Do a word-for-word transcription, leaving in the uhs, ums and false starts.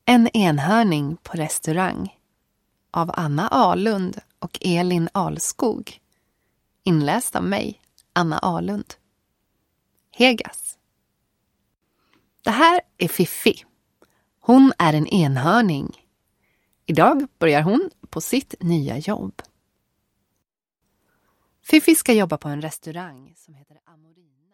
En enhörning på restaurang av Anna Ahlund och Elin Alskog. Inläst av mig, Anna Ahlund. Hegas. Det här är Fiffi. Hon är en enhörning. Idag börjar hon på sitt nya jobb. Fiffi ska jobba på en restaurang som heter Amorin.